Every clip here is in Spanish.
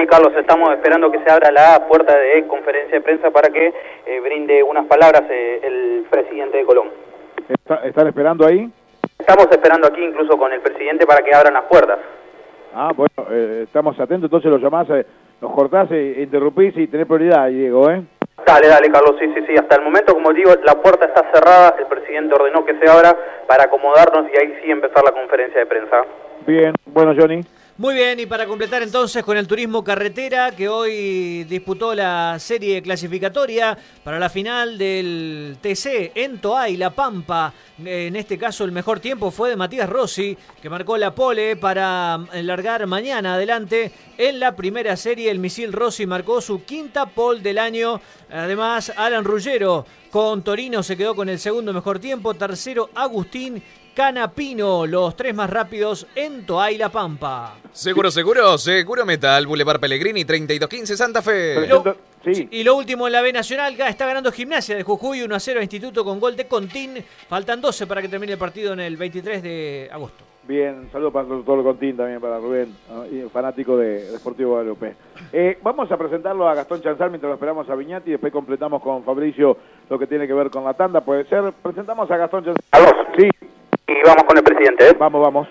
Sí, Carlos, estamos esperando que se abra la puerta de conferencia de prensa para que brinde unas palabras el presidente de Colón. ¿Están esperando ahí? Estamos esperando aquí incluso con el presidente para que abran las puertas. Ah, bueno, estamos atentos, entonces lo llamás, nos cortás, interrumpís y tenés prioridad, Diego, ¿eh? Dale, Carlos, sí. Hasta el momento, como digo, la puerta está cerrada, el presidente ordenó que se abra para acomodarnos y ahí sí empezar la conferencia de prensa. Bien, bueno, Johnny. Muy bien, y para completar entonces con el turismo carretera, que hoy disputó la serie clasificatoria para la final del TC en Toay, La Pampa. En este caso el mejor tiempo fue de Matías Rossi, que marcó la pole para largar mañana adelante. En la primera serie el misil Rossi marcó su quinta pole del año. Además, Alan Ruggiero con Torino se quedó con el segundo mejor tiempo. Tercero, Agustín Canapino, los tres más rápidos en Toay, La Pampa. Seguro Metal, Boulevard Pellegrini, 3215 Santa Fe. Sí. Y lo último en la B Nacional, está ganando Gimnasia de Jujuy 1-0 a Instituto con gol de Contín. Faltan 12 para que termine el partido en el 23 de agosto. Bien, saludo para todo el Contín también, para Rubén, ¿no? Y fanático de Deportivo Guadalupe. Vamos a presentarlo a Gastón Chanzal mientras lo esperamos a Viñati y después completamos con Fabricio lo que tiene que ver con la tanda. Puede ser, presentamos a Gastón Chanzal. ¿Aló? Sí. Y vamos con el presidente, ¿eh? Vamos.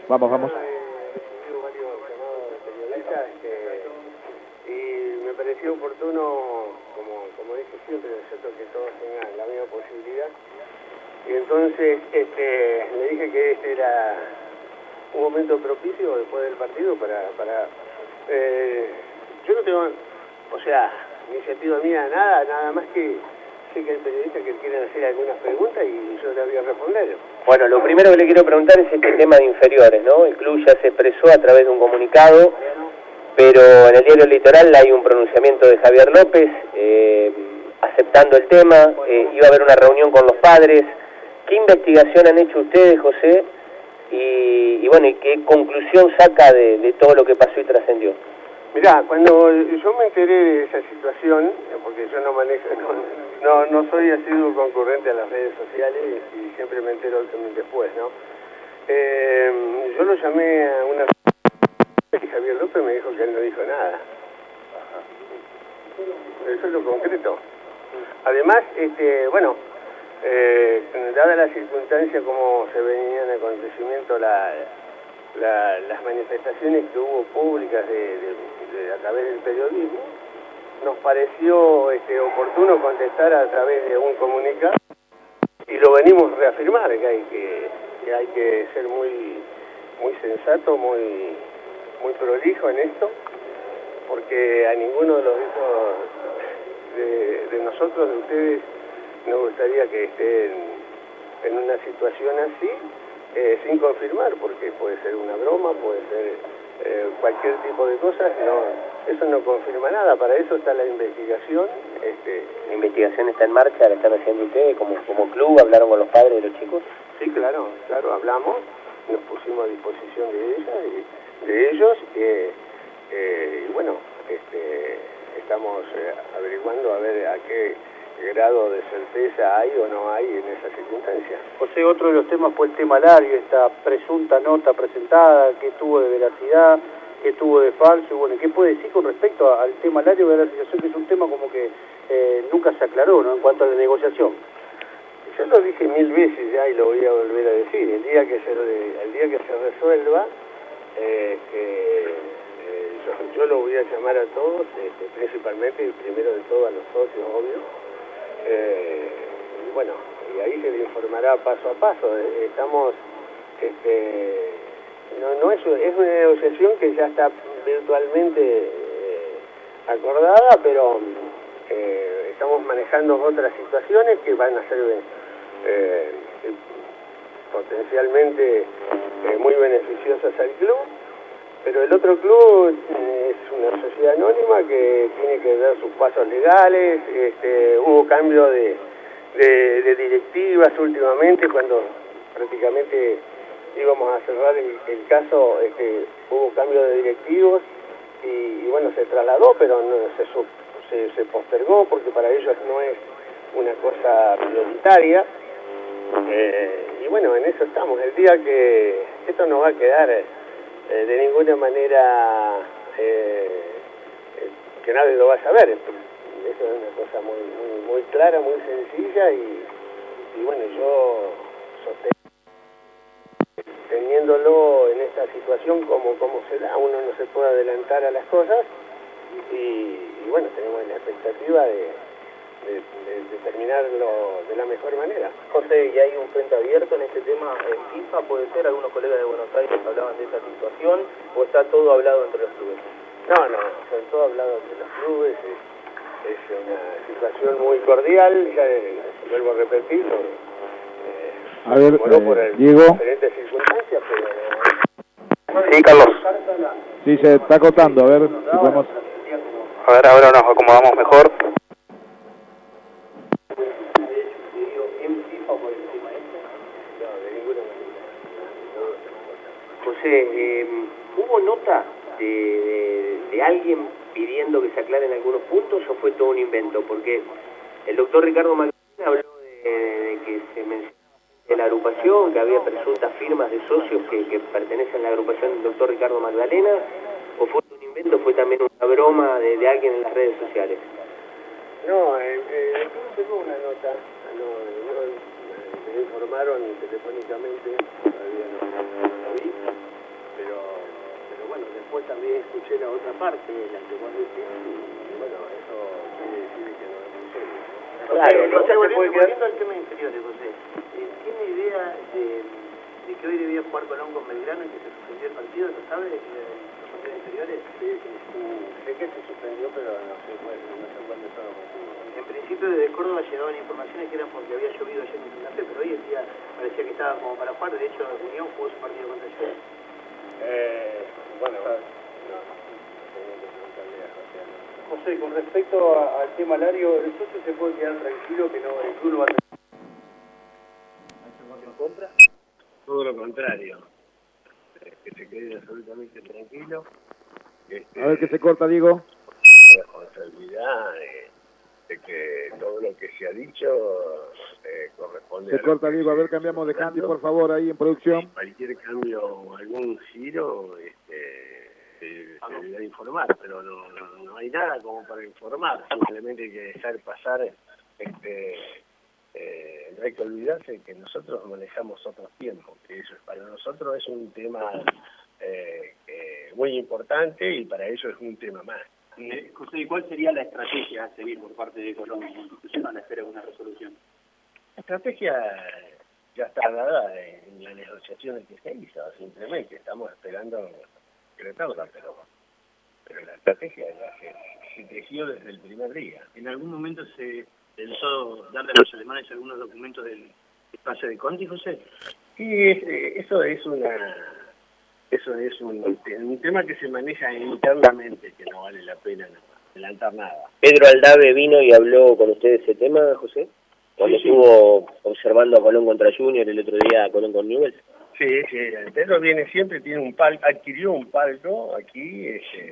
Y me pareció oportuno, como dije siempre, ¿no es cierto?, que todos tengan la misma posibilidad. Y entonces le dije que este era un momento propicio después del partido para yo no tengo, iniciativa mía, nada más que sé que hay periodistas que quieren hacer algunas preguntas y yo les voy a responder. Bueno, lo primero que le quiero preguntar es este tema de inferiores, ¿no? El club ya se expresó a través de un comunicado, pero en el diario Litoral hay un pronunciamiento de Javier López aceptando el tema. Iba a haber una reunión con los padres. ¿Qué investigación han hecho ustedes, José? Y bueno, ¿y qué conclusión saca de todo lo que pasó y trascendió? Mirá, cuando yo me enteré de esa situación, porque yo no soy asiduo concurrente a las redes sociales y siempre me entero después, ¿no? Yo lo llamé a una... y Javier López me dijo que él no dijo nada. Eso es lo concreto. Además, dada la circunstancia como se venían en acontecimiento las manifestaciones que hubo públicas a través del periodismo, nos pareció oportuno contestar a través de un comunicado y lo venimos a reafirmar, que hay que ser muy sensato, muy prolijo en esto, porque a ninguno de los hijos de nosotros, de ustedes, nos gustaría que estén en una situación así, sin confirmar, porque puede ser una broma, puede ser cualquier tipo de cosas. Eso no confirma nada. Para eso está la investigación. ¿La investigación está en marcha? ¿La están haciendo ustedes como club? ¿Hablaron con los padres de los chicos? Sí, claro, hablamos, nos pusimos a disposición de ellos y bueno, estamos averiguando a ver a qué grado de certeza hay o no hay en esa circunstancia. José, otro de los temas fue el tema Lario, esta presunta nota presentada, que tuvo de veracidad, que tuvo de falso, y bueno, ¿qué puede decir con respecto al tema Lario de la situación, que es un tema como que nunca se aclaró, ¿no?, en cuanto a la negociación? Yo lo dije 1000 veces ya y lo voy a volver a decir. El día que se resuelva, yo lo voy a llamar a todos, principalmente y primero de todo a los socios, obvio. Bueno, y ahí se le informará paso a paso. Estamos, es una negociación que ya está virtualmente acordada, pero estamos manejando otras situaciones que van a ser potencialmente muy beneficiosas al club. Pero el otro club es una sociedad anónima que tiene que dar sus pasos legales. Hubo cambio de directivas últimamente, cuando prácticamente íbamos a cerrar el caso, hubo cambio de directivos y bueno, se trasladó, pero no, se postergó porque para ellos no es una cosa prioritaria. Y bueno, en eso estamos. El día que esto no va a quedar de ninguna manera que nadie lo va a saber. Eso es una cosa muy clara, muy sencilla y bueno, yo teniéndolo en esta situación como se da, uno no se puede adelantar a las cosas y bueno, tenemos la expectativa de terminarlo de la mejor manera. José, ¿y hay un frente abierto en este tema en FIFA? ¿Puede ser? ¿Algunos colegas de Buenos Aires hablaban de esa situación o está todo hablado entre los clubes? No, son todo hablado entre los clubes, es una situación muy cordial, ya vuelvo a repetir, a ver, por Diego. diferentes circunstancias, pero... Sí, Carlos. Sí, se está acotando, a ver si podemos... A ver, ahora nos acomodamos mejor. José, ¿hubo nota de alguien pidiendo que se aclaren algunos puntos o fue todo un invento? Porque el doctor Ricardo Magdalena habló de que se mencionaba en la agrupación, que había presuntas firmas de socios que pertenecen a la agrupación del doctor Ricardo Magdalena, o fue un invento, fue también una broma de alguien en las redes sociales. No, llegó una nota, me informaron telefónicamente, todavía no vi, pero bueno, después también escuché la otra parte, la que vos decís, y bueno, eso quiere decir que no es muy serio. Claro, volviendo al tema inferiores, José, ¿tiene idea de que hoy debía jugar Colón con Belgrano y que se suspendió el partido? ¿Lo sabe? ¿Los partidos inferiores? Sé que se suspendió, pero no sé cuándo son los motivos. En principio desde Córdoba llegaban informaciones que eran porque había llovido ayer en Santa Fe, pero hoy el día parecía que estaba como para jugar. De hecho, Unión jugó su partido contra ayer. Bueno, José, con respecto al tema Lario, ¿el socio se puede quedar tranquilo que no el club no va a tener en contra? todo lo contrario, que se quede absolutamente tranquilo. A ver, que se corta, Diego. Responsabilidad de que todo lo que se ha dicho corresponde. Se corta, Diego. A ver, cambiamos de canto, por favor, ahí en producción. Cualquier cambio o algún giro se deberá informar, pero no hay nada como para informar. Simplemente hay que dejar pasar. No hay que olvidarse que nosotros manejamos otros tiempos, que eso para nosotros es un tema muy importante y para ellos es un tema más. José, ¿y cuál sería la estrategia a seguir por parte de Colón en la espera de una resolución? La estrategia ya está dada en las negociaciones que se hizo, simplemente estamos esperando concretarla, pero la estrategia se tejió desde el primer día. ¿En algún momento se pensó darle a los alemanes algunos documentos del pase de Conti, José? Sí, eso es un tema que se maneja internamente, que no vale la pena adelantar nada. ¿Pedro Aldave vino y habló con usted de ese tema, José? Cuando estuvo observando a Colón contra Junior el otro día, a Colón con Newell's. Sí, Pedro viene siempre, tiene un palco, adquirió un palco aquí,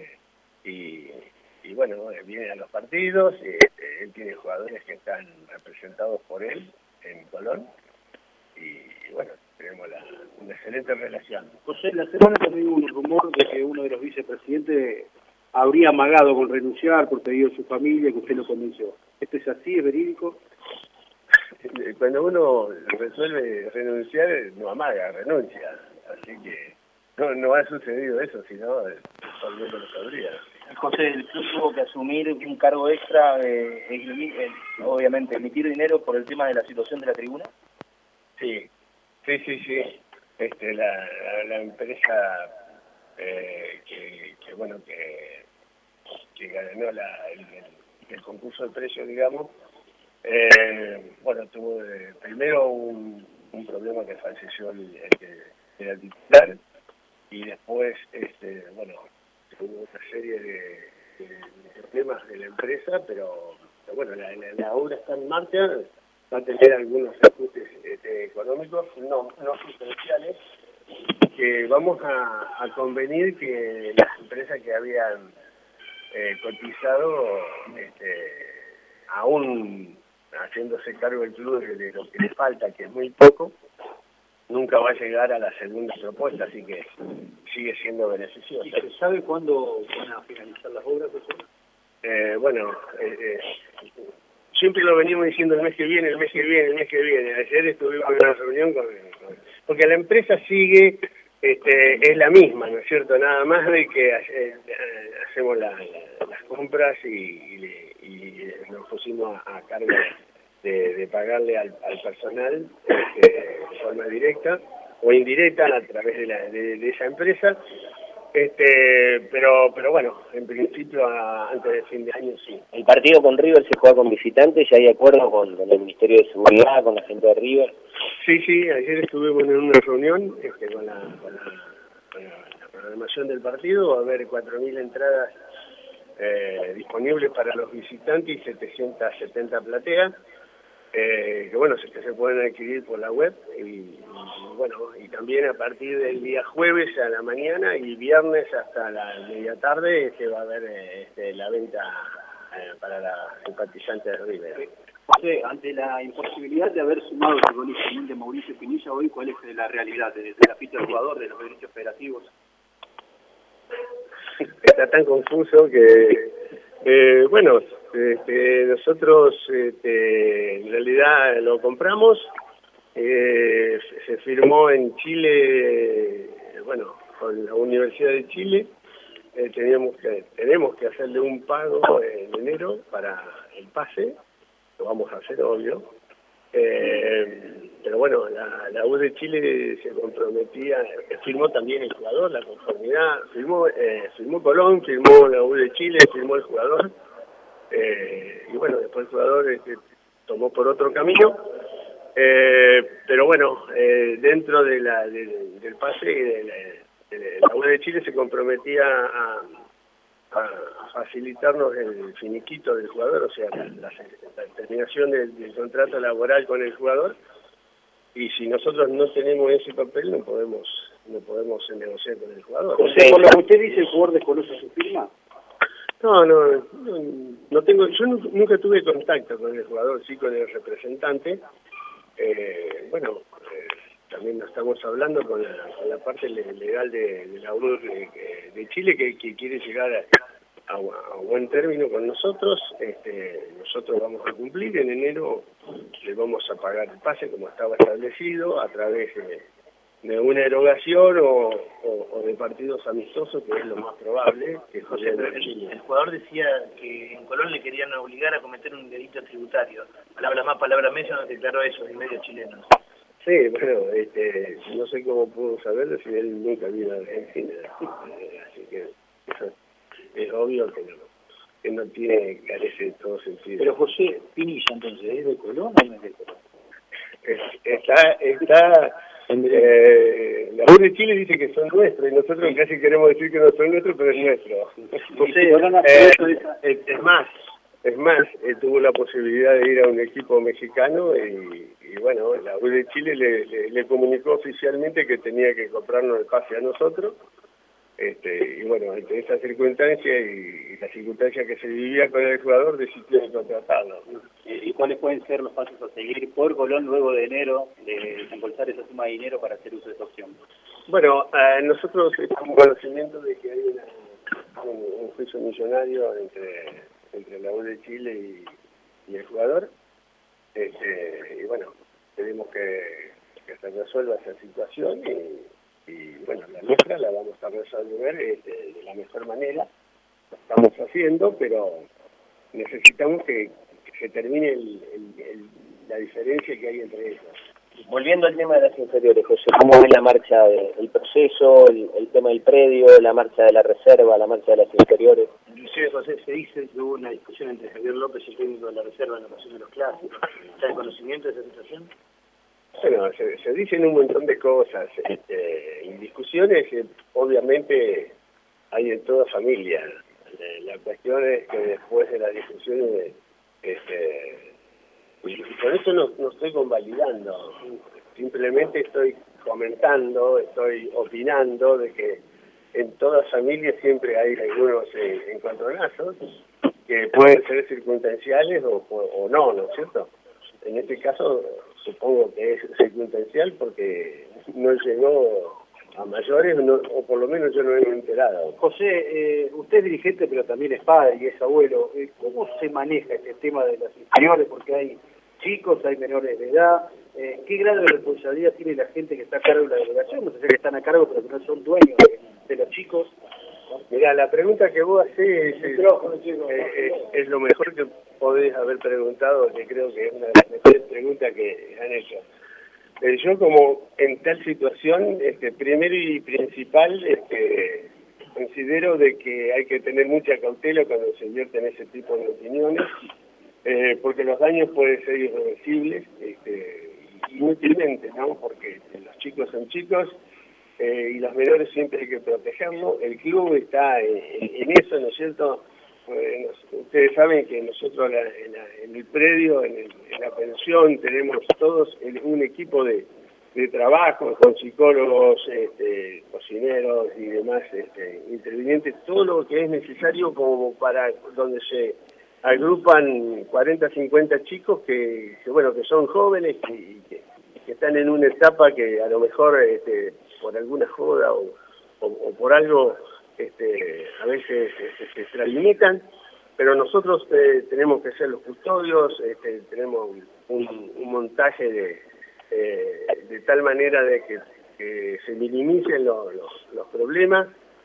y bueno, viene a los partidos, él tiene jugadores que están representados por él en Colón, y bueno, tenemos una excelente relación. José, la semana también hubo un rumor de que uno de los vicepresidentes habría amagado con renunciar por pedido de su familia, que usted lo convenció. ¿Esto es así, es verídico? Cuando uno resuelve renunciar, no amaga, renuncia. Así que no ha sucedido eso, sino todo el mundo lo sabría. José, el club tuvo que asumir un cargo extra, obviamente, emitir dinero por el tema de la situación de la tribuna. Sí. La empresa que ganó el concurso de precios, digamos, tuvo primero un problema que falleció el que era el titular, y después hubo una serie de problemas de la empresa, pero bueno, la obra está en marcha, va a tener algunos ajustes económicos no sustanciales, que vamos a convenir que las empresas que habían cotizado, aún haciéndose cargo el club de lo que le falta, que es muy poco, nunca va a llegar a la segunda propuesta, así que sigue siendo beneficiosa. ¿Y se sabe cuándo van a finalizar las obras, José? bueno, siempre lo venimos diciendo el mes que viene, el mes que viene, el mes que viene. Ayer estuvimos en una reunión porque la empresa sigue, es la misma, ¿no es cierto? Nada más de que hacemos las compras y nos pusimos a cargo de pagarle al personal de forma directa o indirecta a través de esa empresa. Pero bueno, en principio antes del fin de año sí. El partido con River se juega con visitantes, ya hay acuerdo con el Ministerio de Seguridad, con la gente de River. Sí, ayer estuvimos en una reunión con la programación del partido, va a haber 4.000 entradas disponibles para los visitantes y 770 plateas, que bueno, que se pueden adquirir por la web y bueno, y también a partir del día jueves a la mañana y viernes hasta la media tarde se va a ver la venta para la simpatizante de River. José, ante la imposibilidad de haber sumado el gol de Mauricio Pinilla hoy, ¿cuál es la realidad desde la ficha del jugador, de los derechos federativos? Está tan confuso que bueno, nosotros en realidad lo compramos, se firmó en Chile, bueno, con la Universidad de Chile, tenemos que hacerle un pago en enero para el pase, lo vamos a hacer obvio, pero bueno, la U de Chile se comprometía, firmó también el jugador, la conformidad, firmó Colón, firmó la U de Chile, firmó el jugador, y bueno, después el jugador tomó por otro camino, pero bueno, dentro del pase de la U de Chile se comprometía a facilitarnos el finiquito del jugador, o sea, la terminación del contrato laboral con el jugador, y si nosotros no tenemos ese papel no podemos negociar con el jugador. O sea, por lo que usted dice, ¿el jugador desconoce su firma? No tengo, yo nunca tuve contacto con el jugador, sí con el representante. Bueno, también estamos hablando con la parte legal de la U de Chile que quiere llegar a buen término con nosotros. Nosotros vamos a cumplir, en enero le vamos a pagar el pase como estaba establecido a través de una erogación o de partidos amistosos, que es lo más probable. Que José, pero el jugador decía que en Colón le querían obligar a cometer un delito tributario. Palabras más, palabras menos, declaró eso en medios chilenos. Sí, bueno, no sé cómo puedo saberlo si él nunca vino a Argentina, así que eso es obvio que no carece de todo sentido. Pero José Pinilla, entonces, ¿es de Colón o no es de Colón? La U de Chile dice que son nuestros y nosotros casi queremos decir que no son nuestros, pero es nuestro. Es más, tuvo la posibilidad de ir a un equipo mexicano y bueno, la U de Chile le comunicó oficialmente que tenía que comprarnos el pase a nosotros. Y bueno, entre esa circunstancia y la circunstancia que se vivía con el jugador, decidió contratarlo. ¿Y cuáles pueden ser los pasos a seguir por Colón luego de enero, de desembolsar esa suma de dinero para hacer uso de esa opción? Bueno, nosotros estamos en conocimiento de que hay un juicio millonario entre la U de Chile y el jugador. Y bueno, tenemos que se resuelva esa situación y bueno, la nuestra la vamos a resolver de la mejor manera. Lo estamos haciendo, pero necesitamos que se termine la diferencia que hay entre ellos. Volviendo al tema de las inferiores, José, ¿cómo ve la marcha del proceso, el tema del predio, la marcha de la reserva, la marcha de las inferiores? Inclusive, José, se dice que hubo una discusión entre Javier López y el técnico de la reserva en la ocasión de los clásicos. ¿Está en conocimiento de esa situación? Bueno, se dicen un montón de cosas, y discusiones obviamente hay en toda familia. La cuestión es que después de las discusiones, y con eso no estoy convalidando, simplemente estoy comentando, estoy opinando de que en toda familia siempre hay algunos encontronazos que pueden ser circunstanciales o no, ¿no es cierto? En este caso supongo que es circunstancial porque no llegó a mayores, o por lo menos yo no he enterado. José, usted es dirigente, pero también es padre y es abuelo. ¿Cómo se maneja este tema de las inferiores? Porque hay chicos, hay menores de edad. ¿Qué grado de responsabilidad tiene la gente que está a cargo de la delegación? No sé si están a cargo, pero que no son dueños de los chicos. Mirá, la pregunta que vos hacés es lo mejor que podés haber preguntado, que creo que es una de las mejores preguntas que han hecho. Yo como en tal situación, primero y principal, considero de que hay que tener mucha cautela cuando se vierte en ese tipo de opiniones, porque los daños pueden ser irreversibles, inútilmente, ¿no? Porque los chicos son chicos, y los menores siempre hay que protegerlos. El club está en eso, ¿no es cierto? Ustedes saben que nosotros en el predio, en la pensión, tenemos todos un equipo de trabajo con psicólogos, cocineros y demás intervinientes, todo lo que es necesario como para donde se agrupan 40, 50 chicos que son jóvenes y que están en una etapa que a lo mejor por alguna joda o por algo a veces se extralimitan, pero nosotros tenemos que ser los custodios, tenemos un montaje de tal manera de que se minimicen los problemas,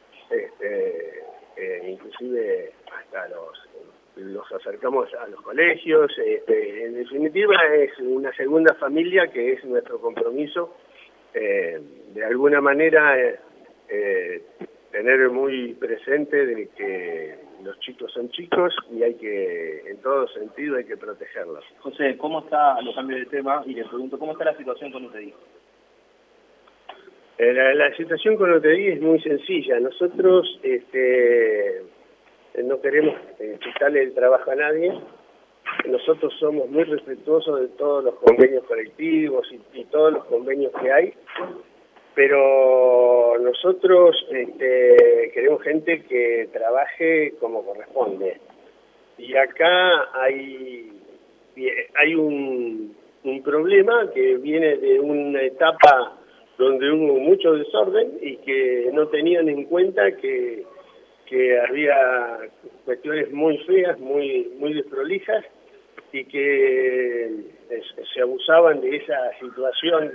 inclusive hasta los acercamos a los colegios. En definitiva es una segunda familia que es nuestro compromiso, de alguna manera tener muy presente de que los chicos son chicos y hay que, en todo sentido, hay que protegerlos. José, ¿cómo está, lo cambio de tema y le pregunto, ¿cómo está la situación con UTI? La situación con UTI es muy sencilla. Nosotros no queremos quitarle el trabajo a nadie. Nosotros somos muy respetuosos de todos los convenios colectivos y todos los convenios que hay, pero nosotros queremos gente que trabaje como corresponde. Y acá hay un problema que viene de una etapa donde hubo mucho desorden y que no tenían en cuenta que había cuestiones muy feas, muy desprolijas, y que se abusaban de esa situación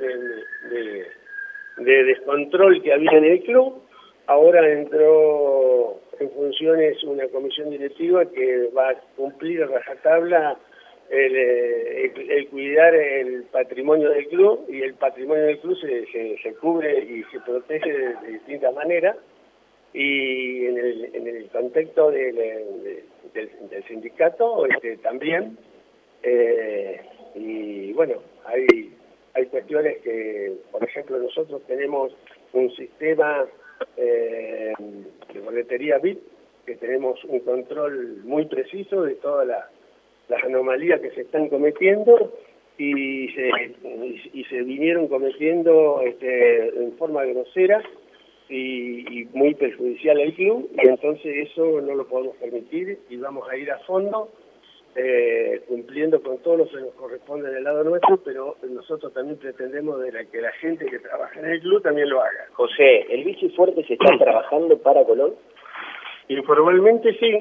de descontrol que había en el club. Ahora entró en funciones una comisión directiva que va a cumplir a rajatabla el cuidar el patrimonio del club, y el patrimonio del club se cubre y se protege de distintas maneras. Y en el contexto del sindicato también, y bueno, hay cuestiones que, por ejemplo, nosotros tenemos un sistema de boletería VIP, que tenemos un control muy preciso de todas las anomalías que se están cometiendo y se vinieron cometiendo en forma grosera y muy perjudicial al club, y entonces eso no lo podemos permitir y vamos a ir a fondo, cumpliendo con todo lo que nos corresponde del lado nuestro, pero nosotros también pretendemos que la gente que trabaja en el club también lo haga. José, ¿el bici fuerte se está trabajando para Colón? Informalmente sí.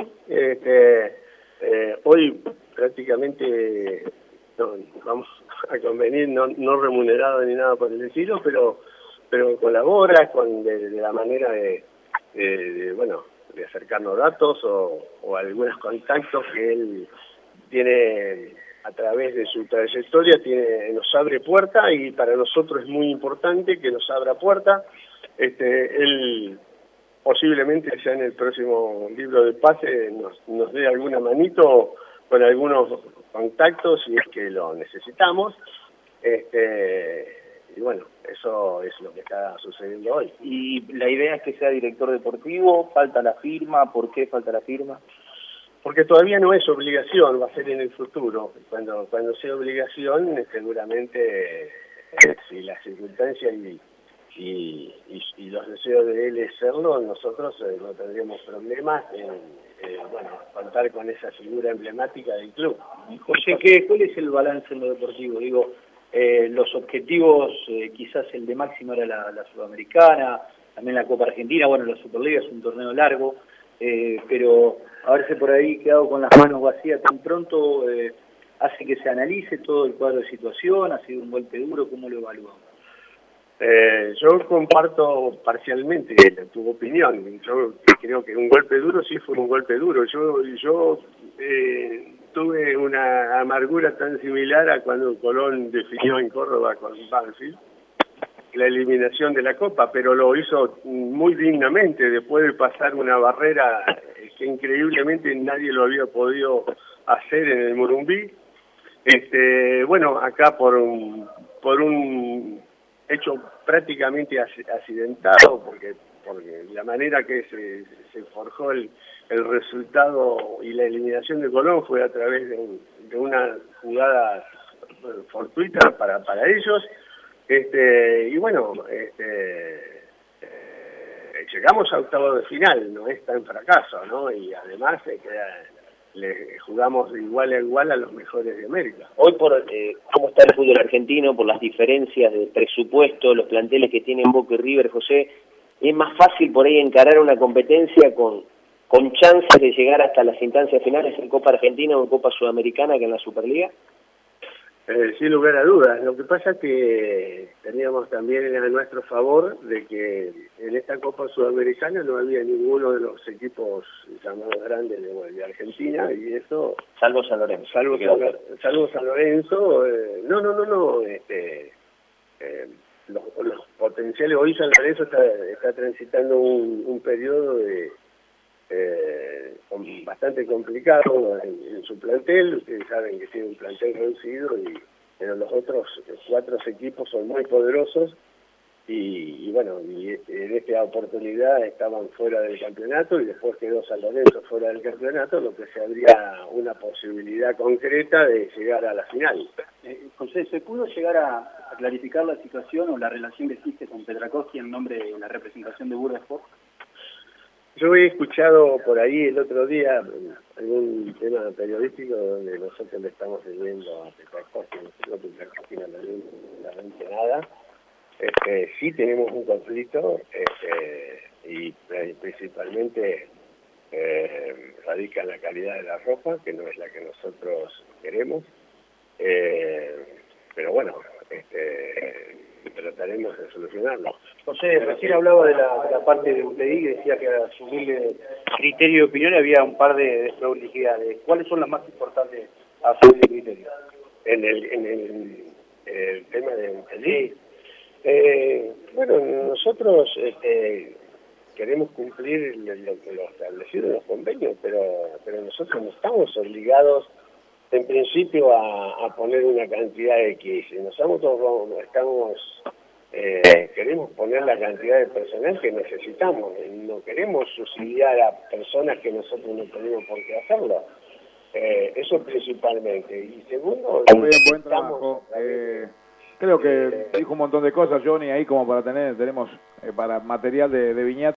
Hoy prácticamente vamos a convenir, no remunerado ni nada por el estilo, pero colabora de la manera de acercarnos datos o algunos contactos que él tiene a través de su trayectoria, nos abre puerta, y para nosotros es muy importante que nos abra puerta. Él posiblemente ya en el próximo libro de pase nos dé alguna manito con algunos contactos si es que lo necesitamos. Y bueno, eso es lo que está sucediendo hoy. ¿Y la idea es que sea director deportivo? ¿Falta la firma? ¿Por qué falta la firma? Porque todavía no es obligación, va a ser en el futuro. Cuando sea obligación, seguramente, si las circunstancias y los deseos de él es serlo, nosotros no tendríamos problemas en contar con esa figura emblemática del club. José, ¿cuál es el balance en lo deportivo? Digo, los objetivos, quizás el de máximo era la Sudamericana, también la Copa Argentina, bueno, la Superliga es un torneo largo, pero haberse por ahí quedado con las manos vacías tan pronto hace que se analice todo el cuadro de situación. Ha sido un golpe duro. ¿Cómo lo evaluamos? Yo comparto parcialmente tu opinión. Yo creo que un golpe duro sí fue un golpe duro. Yo tuve una amargura tan similar a cuando Colón definió en Córdoba con Banfield la eliminación de la Copa, pero lo hizo muy dignamente después de pasar una barrera que increíblemente nadie lo había podido hacer en el Morumbí. Bueno, acá por un hecho prácticamente accidentado, porque la manera que se forjó el resultado y la eliminación de Colón fue a través de una jugada fortuita para ellos. Y bueno, llegamos a octavos de final, no es tan fracaso, ¿no? Y además le jugamos de igual a igual a los mejores de América. Hoy por cómo está el fútbol argentino, por las diferencias de presupuesto, los planteles que tienen Boca y River, José, ¿es más fácil por ahí encarar una competencia con chances de llegar hasta las instancias finales en Copa Argentina o en Copa Sudamericana que en la Superliga? Sin lugar a dudas. Lo que pasa es que teníamos también a nuestro favor de que en esta Copa Sudamericana no había ninguno de los equipos llamados grandes de Argentina, y eso... Salvo San Lorenzo. Salvo San Lorenzo. No. Los potenciales... Hoy San Lorenzo está transitando un periodo bastante complicado en su plantel. Ustedes saben que tiene un plantel reducido, pero los otros 4 equipos son muy poderosos y bueno, en esta oportunidad estaban fuera del campeonato y después quedó San Lorenzo fuera del campeonato, lo que se abría una posibilidad concreta de llegar a la final. José, ¿se pudo llegar a clarificar la situación o la relación que existe con Petrakovsky en nombre de la representación de Burdeos? Yo he escuchado por ahí el otro día algún tema periodístico donde nosotros le estamos leyendo a Petrakovsky, Petrakovsky no le dice nada. Sí tenemos un conflicto y principalmente radica en la calidad de la ropa, que no es la que nosotros queremos, pero bueno, trataremos de solucionarlo. José, recién hablaba de la parte de UTI, que decía que al asumirle criterio de opinión había un par de prolijidades. ¿Cuáles son las más importantes a asumir de criterio? En el tema de UTI. Bueno, nosotros queremos cumplir lo establecido en los convenios, pero nosotros no estamos obligados en principio a poner una cantidad X. Nosotros queremos poner la cantidad de personal que necesitamos, no queremos subsidiar a personas que nosotros no tenemos por qué hacerlo. Eso principalmente. Y segundo, buen trabajo. Creo que dijo un montón de cosas, Johnny, ahí como tenemos para material de viñeta.